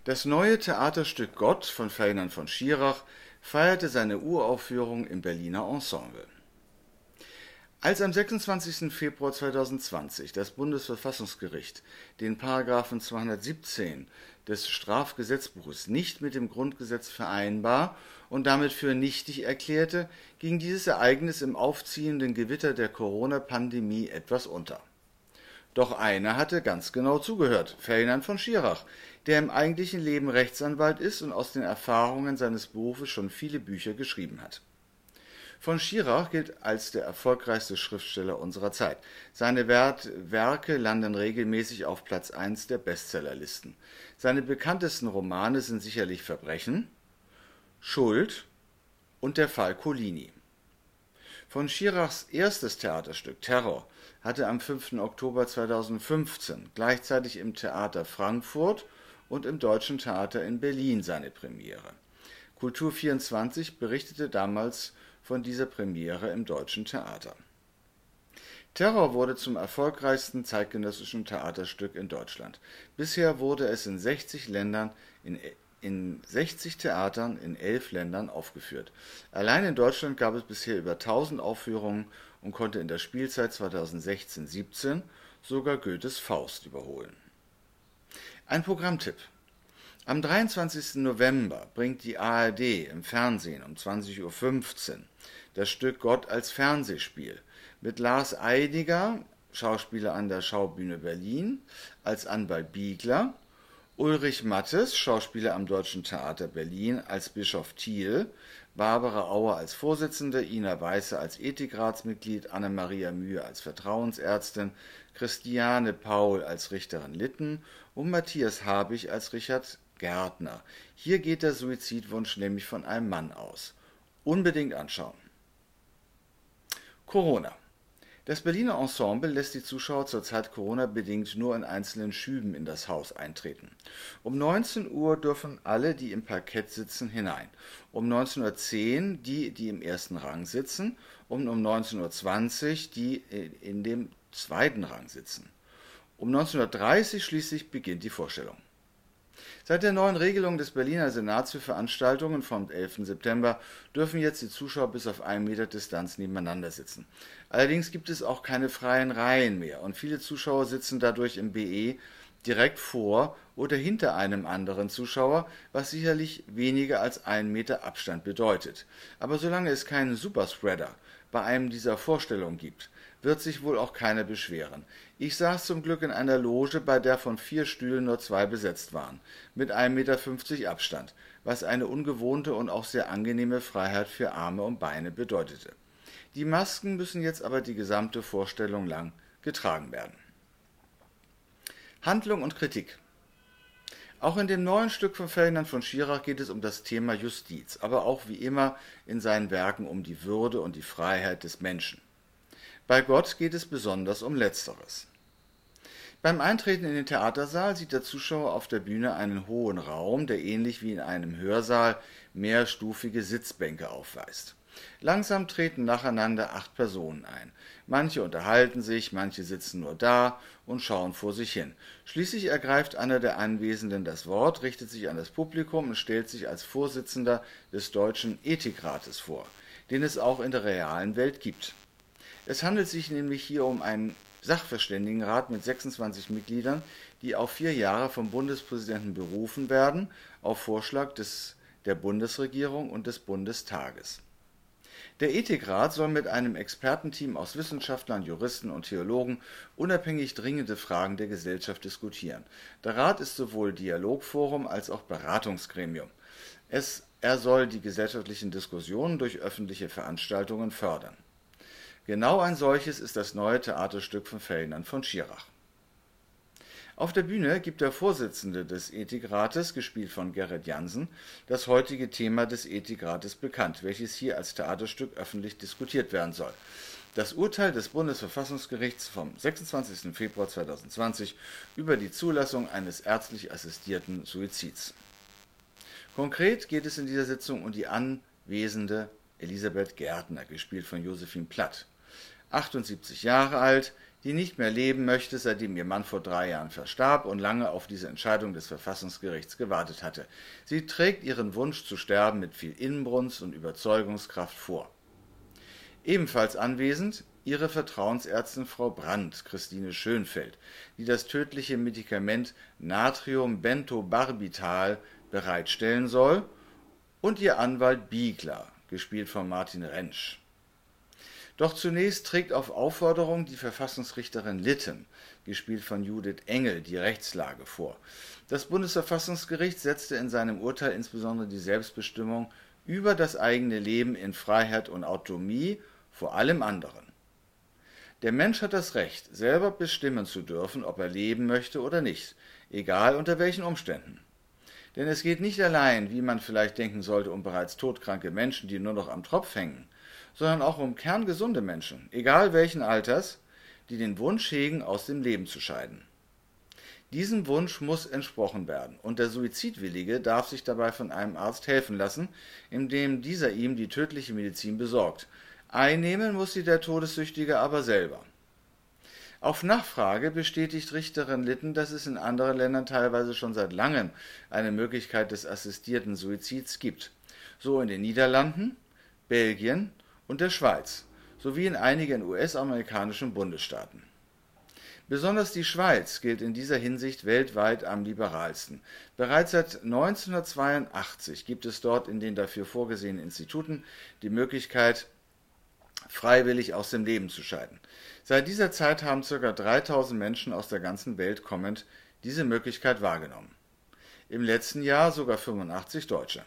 Das neue Theaterstück Gott von Ferdinand von Schirach feierte seine Uraufführung im Berliner Ensemble. Als am 26. Februar 2020 das Bundesverfassungsgericht den Paragraphen 217 des Strafgesetzbuches nicht mit dem Grundgesetz vereinbar und damit für nichtig erklärte, ging dieses Ereignis im aufziehenden Gewitter der Corona-Pandemie etwas unter. Doch einer hatte ganz genau zugehört, Ferdinand von Schirach, der im eigentlichen Leben Rechtsanwalt ist und aus den Erfahrungen seines Berufes schon viele Bücher geschrieben hat. Von Schirach gilt als der erfolgreichste Schriftsteller unserer Zeit. Seine Werke landen regelmäßig auf Platz 1 der Bestsellerlisten. Seine bekanntesten Romane sind sicherlich Verbrechen, Schuld und der Fall Collini. Von Schirachs erstes Theaterstück Terror hatte am 5. Oktober 2015 gleichzeitig im Theater Frankfurt und im Deutschen Theater in Berlin seine Premiere. Kultur24 berichtete damals von dieser Premiere im Deutschen Theater. Terror wurde zum erfolgreichsten zeitgenössischen Theaterstück in Deutschland. Bisher wurde es in 60 Ländern, in 60 Theatern in 11 Ländern aufgeführt. Allein in Deutschland gab es bisher über 1000 Aufführungen und konnte in der Spielzeit 2016/17 sogar Goethes Faust überholen. Ein Programmtipp: Am 23. November bringt die ARD im Fernsehen um 20:15 Uhr das Stück Gott als Fernsehspiel mit Lars Eidiger, Schauspieler an der Schaubühne Berlin, als Anwalt Biegler, Ulrich Mattes, Schauspieler am Deutschen Theater Berlin, als Bischof Thiel, Barbara Auer als Vorsitzende, Ina Weiße als Ethikratsmitglied, Anne-Maria Mühe als Vertrauensärztin, Christiane Paul als Richterin Litten und Matthias Habich als Richard Gärtner. Hier geht der Suizidwunsch nämlich von einem Mann aus. Unbedingt anschauen. Corona. Das Berliner Ensemble lässt die Zuschauer zurzeit Corona-bedingt nur in einzelnen Schüben in das Haus eintreten. Um 19 Uhr dürfen alle, die im Parkett sitzen, hinein. Um 19:10 Uhr die im ersten Rang sitzen und um 19:20 Uhr die in dem zweiten Rang sitzen. Um 19:30 Uhr schließlich beginnt die Vorstellung. Seit der neuen Regelung des Berliner Senats für Veranstaltungen vom 11. September dürfen jetzt die Zuschauer bis auf 1 Meter Distanz nebeneinander sitzen. Allerdings gibt es auch keine freien Reihen mehr und viele Zuschauer sitzen dadurch im BE direkt vor oder hinter einem anderen Zuschauer, was sicherlich weniger als 1 Meter Abstand bedeutet. Aber solange es keinen Superspreader bei einem dieser Vorstellungen gibt, wird sich wohl auch keiner beschweren. Ich saß zum Glück in einer Loge, bei der von 4 Stühlen nur 2 besetzt waren, mit 1,50 Meter Abstand, was eine ungewohnte und auch sehr angenehme Freiheit für Arme und Beine bedeutete. Die Masken müssen jetzt aber die gesamte Vorstellung lang getragen werden. Handlung und Kritik. Auch in dem neuen Stück von Ferdinand von Schirach geht es um das Thema Justiz, aber auch wie immer in seinen Werken um die Würde und die Freiheit des Menschen. Bei Gott geht es besonders um Letzteres. Beim Eintreten in den Theatersaal sieht der Zuschauer auf der Bühne einen hohen Raum, der ähnlich wie in einem Hörsaal mehrstufige Sitzbänke aufweist. Langsam treten nacheinander 8 Personen ein. Manche unterhalten sich, manche sitzen nur da und schauen vor sich hin. Schließlich ergreift einer der Anwesenden das Wort, richtet sich an das Publikum und stellt sich als Vorsitzender des Deutschen Ethikrates vor, den es auch in der realen Welt gibt. Es handelt sich nämlich hier um einen Sachverständigenrat mit 26 Mitgliedern, die auf 4 Jahre vom Bundespräsidenten berufen werden, auf Vorschlag der Bundesregierung und des Bundestages. Der Ethikrat soll mit einem Expertenteam aus Wissenschaftlern, Juristen und Theologen unabhängig dringende Fragen der Gesellschaft diskutieren. Der Rat ist sowohl Dialogforum als auch Beratungsgremium. Er soll die gesellschaftlichen Diskussionen durch öffentliche Veranstaltungen fördern. Genau ein solches ist das neue Theaterstück von Ferdinand von Schirach. Auf der Bühne gibt der Vorsitzende des Ethikrates, gespielt von Gerrit Jansen, das heutige Thema des Ethikrates bekannt, welches hier als Theaterstück öffentlich diskutiert werden soll. Das Urteil des Bundesverfassungsgerichts vom 26. Februar 2020 über die Zulassung eines ärztlich assistierten Suizids. Konkret geht es in dieser Sitzung um die anwesende Elisabeth Gärtner, gespielt von Josephine Platt. 78 Jahre alt, die nicht mehr leben möchte, seitdem ihr Mann vor 3 Jahren verstarb und lange auf diese Entscheidung des Verfassungsgerichts gewartet hatte. Sie trägt ihren Wunsch zu sterben mit viel Inbrunst und Überzeugungskraft vor. Ebenfalls anwesend ihre Vertrauensärztin Frau Brandt, Christine Schönfeld, die das tödliche Medikament Natriumbentobarbital bereitstellen soll, und ihr Anwalt Biegler, gespielt von Martin Rentsch. Doch zunächst trägt auf Aufforderung die Verfassungsrichterin Litten, gespielt von Judith Engel, die Rechtslage vor. Das Bundesverfassungsgericht setzte in seinem Urteil insbesondere die Selbstbestimmung über das eigene Leben in Freiheit und Autonomie vor allem anderen. Der Mensch hat das Recht, selber bestimmen zu dürfen, ob er leben möchte oder nicht, egal unter welchen Umständen. Denn es geht nicht allein, wie man vielleicht denken sollte, um bereits todkranke Menschen, die nur noch am Tropf hängen, sondern auch um kerngesunde Menschen, egal welchen Alters, die den Wunsch hegen, aus dem Leben zu scheiden. Diesem Wunsch muss entsprochen werden, und der Suizidwillige darf sich dabei von einem Arzt helfen lassen, indem dieser ihm die tödliche Medizin besorgt. Einnehmen muss sie der Todessüchtige aber selber. Auf Nachfrage bestätigt Richterin Litten, dass es in anderen Ländern teilweise schon seit langem eine Möglichkeit des assistierten Suizids gibt, so in den Niederlanden, Belgien und der Schweiz, sowie in einigen US-amerikanischen Bundesstaaten. Besonders die Schweiz gilt in dieser Hinsicht weltweit am liberalsten. Bereits seit 1982 gibt es dort in den dafür vorgesehenen Instituten die Möglichkeit, freiwillig aus dem Leben zu scheiden. Seit dieser Zeit haben ca. 3000 Menschen aus der ganzen Welt kommend diese Möglichkeit wahrgenommen. Im letzten Jahr sogar 85 Deutsche.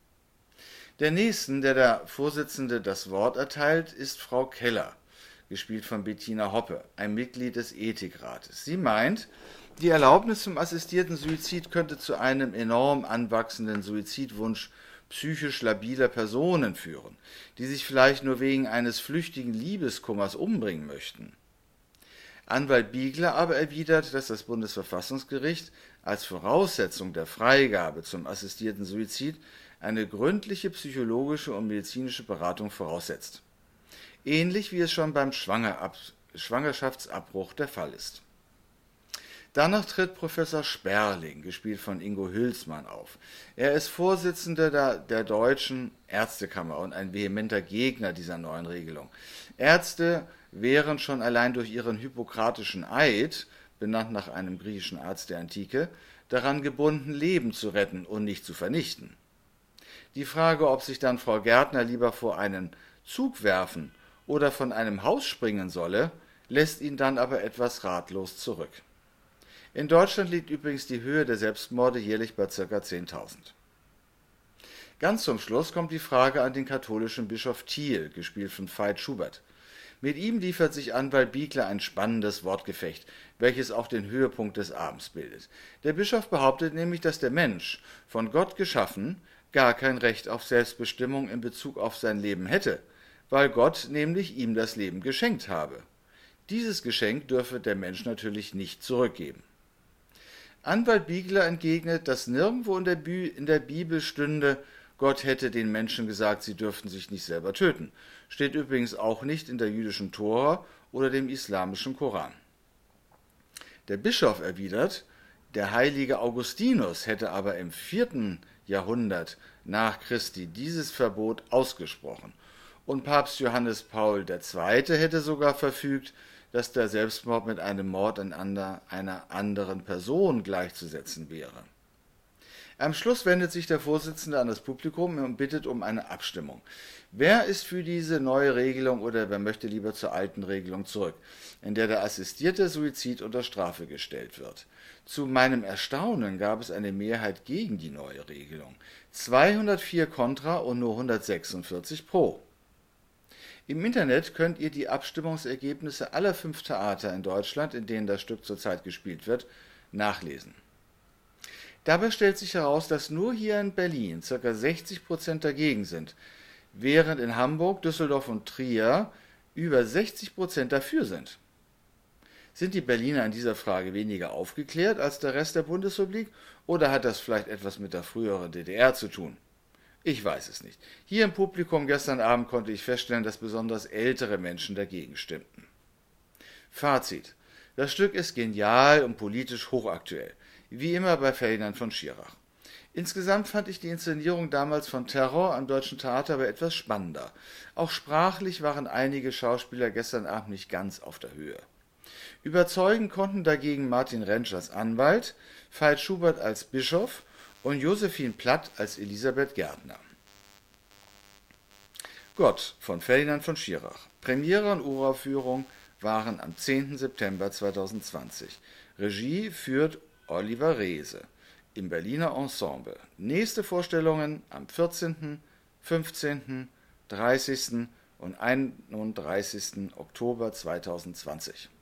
Der nächsten, der Vorsitzende das Wort erteilt, ist Frau Keller, gespielt von Bettina Hoppe, ein Mitglied des Ethikrates. Sie meint, die Erlaubnis zum assistierten Suizid könnte zu einem enorm anwachsenden Suizidwunsch psychisch labiler Personen führen, die sich vielleicht nur wegen eines flüchtigen Liebeskummers umbringen möchten. Anwalt Biegler aber erwidert, dass das Bundesverfassungsgericht als Voraussetzung der Freigabe zum assistierten Suizid eine gründliche psychologische und medizinische Beratung voraussetzt. Ähnlich wie es schon beim Schwangerschaftsabbruch der Fall ist. Danach tritt Professor Sperling, gespielt von Ingo Hülsmann, auf. Er ist Vorsitzender der Deutschen Ärztekammer und ein vehementer Gegner dieser neuen Regelung. Ärzte wären schon allein durch ihren hippokratischen Eid, benannt nach einem griechischen Arzt der Antike, daran gebunden, Leben zu retten und nicht zu vernichten. Die Frage, ob sich dann Frau Gärtner lieber vor einen Zug werfen oder von einem Haus springen solle, lässt ihn dann aber etwas ratlos zurück. In Deutschland liegt übrigens die Höhe der Selbstmorde jährlich bei ca. 10.000. Ganz zum Schluss kommt die Frage an den katholischen Bischof Thiel, gespielt von Veit Schubert. Mit ihm liefert sich Anwalt Biegler ein spannendes Wortgefecht, welches auch den Höhepunkt des Abends bildet. Der Bischof behauptet nämlich, dass der Mensch, von Gott geschaffen, gar kein Recht auf Selbstbestimmung in Bezug auf sein Leben hätte, weil Gott nämlich ihm das Leben geschenkt habe. Dieses Geschenk dürfe der Mensch natürlich nicht zurückgeben. Anwalt Biegler entgegnet, dass nirgendwo in der Bibel stünde, Gott hätte den Menschen gesagt, sie dürften sich nicht selber töten. Steht übrigens auch nicht in der jüdischen Tora oder dem islamischen Koran. Der Bischof erwidert, der heilige Augustinus hätte aber im 4. Jahrhundert nach Christi dieses Verbot ausgesprochen. Und Papst Johannes Paul II. Hätte sogar verfügt, dass der Selbstmord mit einem Mord an einer anderen Person gleichzusetzen wäre. Am Schluss wendet sich der Vorsitzende an das Publikum und bittet um eine Abstimmung. Wer ist für diese neue Regelung oder wer möchte lieber zur alten Regelung zurück, in der der assistierte Suizid unter Strafe gestellt wird? Zu meinem Erstaunen gab es eine Mehrheit gegen die neue Regelung. 204 Kontra und nur 146 Pro. Im Internet könnt ihr die Abstimmungsergebnisse aller 5 Theater in Deutschland, in denen das Stück zurzeit gespielt wird, nachlesen. Dabei stellt sich heraus, dass nur hier in Berlin ca. 60% dagegen sind, während in Hamburg, Düsseldorf und Trier über 60% dafür sind. Sind die Berliner in dieser Frage weniger aufgeklärt als der Rest der Bundesrepublik oder hat das vielleicht etwas mit der früheren DDR zu tun? Ich weiß es nicht. Hier im Publikum gestern Abend konnte ich feststellen, dass besonders ältere Menschen dagegen stimmten. Fazit. Das Stück ist genial und politisch hochaktuell, wie immer bei Ferdinand von Schirach. Insgesamt fand ich die Inszenierung damals von Terror am Deutschen Theater aber etwas spannender. Auch sprachlich waren einige Schauspieler gestern Abend nicht ganz auf der Höhe. Überzeugen konnten dagegen Martin Rentsch als Anwalt, Veit Schubert als Bischof und Josephine Platt als Elisabeth Gärtner. Gott von Ferdinand von Schirach. Premiere und Uraufführung waren am 10. September 2020. Regie führt Oliver Reese im Berliner Ensemble. Nächste Vorstellungen am 14., 15., 30. und 31. Oktober 2020.